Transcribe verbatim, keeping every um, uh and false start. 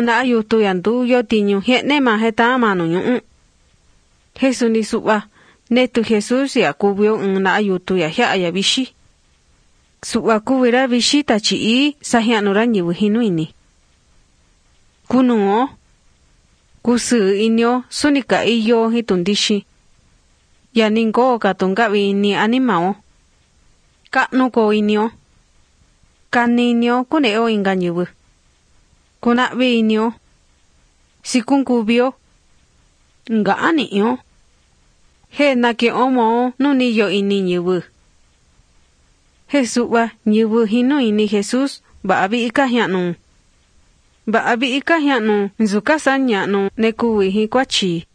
na yutu yandu yo tiñu hiene ma heta manu ñu'u. Jesu ni suba netu Jesus ya kubio na yutu ya hia ya bishi. Suba kubira bishi ta chi sahianura ñibu hinuini. Kunuo kusu inyo sunika iyo hitundishi. Ya ningo katungabi ni animao. Kanu ko inyo. Kaninyo kuneo ingañibu. Kunabi inyo. Sikunkubio. Nga aniyo. He na ke omo nuni yo ini ñibu. Jesuba ñibu hinu ini Jesus ba abi ikahianu. Ba abi ikahianu nzukasa ñanu nekuwi hi kwachi.